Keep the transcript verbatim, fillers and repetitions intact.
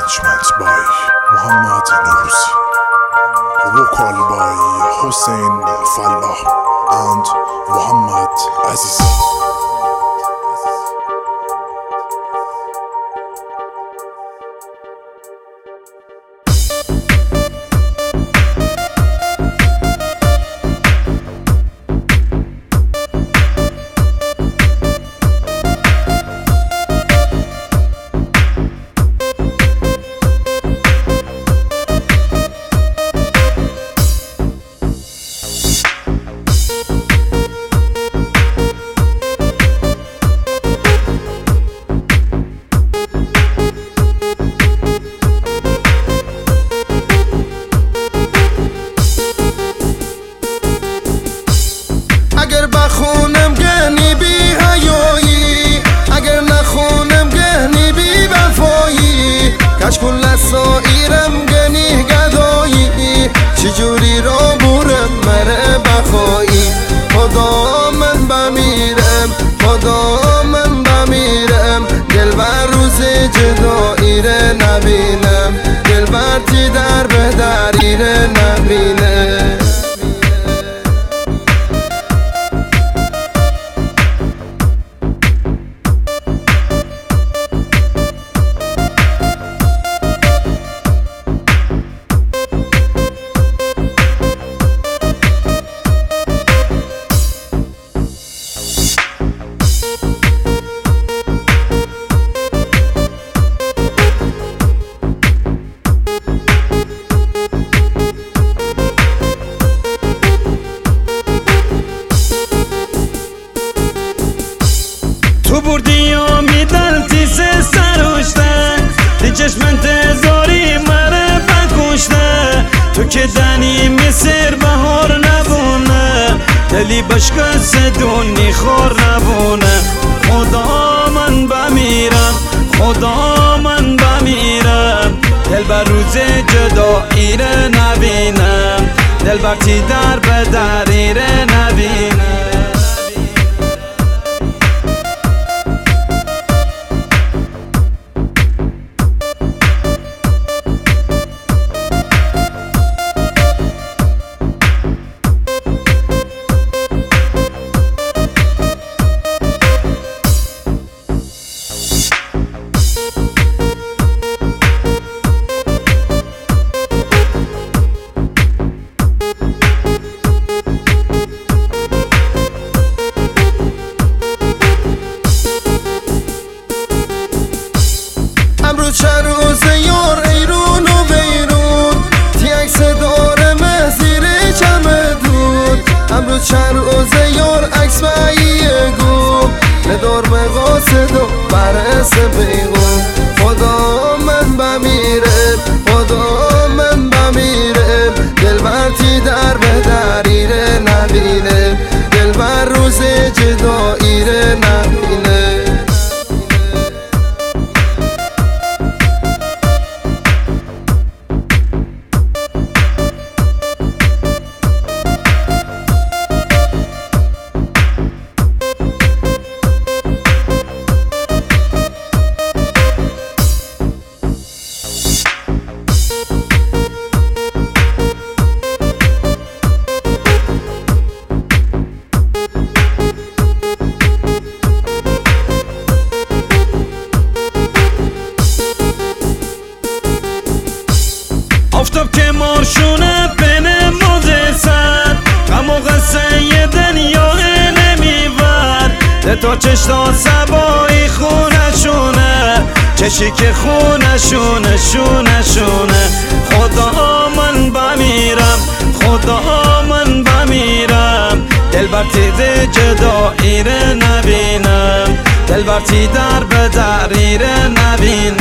Arrangement by Muhammad Norouzi. Vocal by Hossein Fallah and Muhammad Azizi. اگر بخونم گهنی بی حیایی، اگر نخونم گهنی بی وفایی، کاش کل سایرم گنی گدایی، چجوری را بورم مره بخوایی. خدا من بمیرم، خدا من بمیرم، دلبر روز جدایی ره نبینم، دلبر تی در به دری ره نبینم. تو بردی و میدل تیس سروشته، دی چشمن تزاری مره بکشته. تو که دنی مصر بهار نبونه، دلی بشکه سدونی خور نبونه. خدا من بمیرم، خدا من بمیرم، دل بر روز جدایی ره نبینم، دل بر تی در به دری ره نبینم. امروز چند روزه یار ایرون و بیرون، تی عکس داره مهزیر چمدون. امروز چند روزه یار عکس باییه گو، ندار مقاصد و برس بیگون. خدا من بمیرم، خدا من بمیرم، دلبر تی در به دری ره نبینم، دلبر روز جدایی ره نبینم. آفتاب که مارشونه بین موزه سر، غم و غصه یه دنیا نمیور. ده تا چشتا سبایی خونه شونه، چشی که خونه شونه شونه شونه. خدا من بمیرم، خدا من بمیرم، دل بر تی جدایی ره نبینم، دل بر تی در به دری ره نبینم.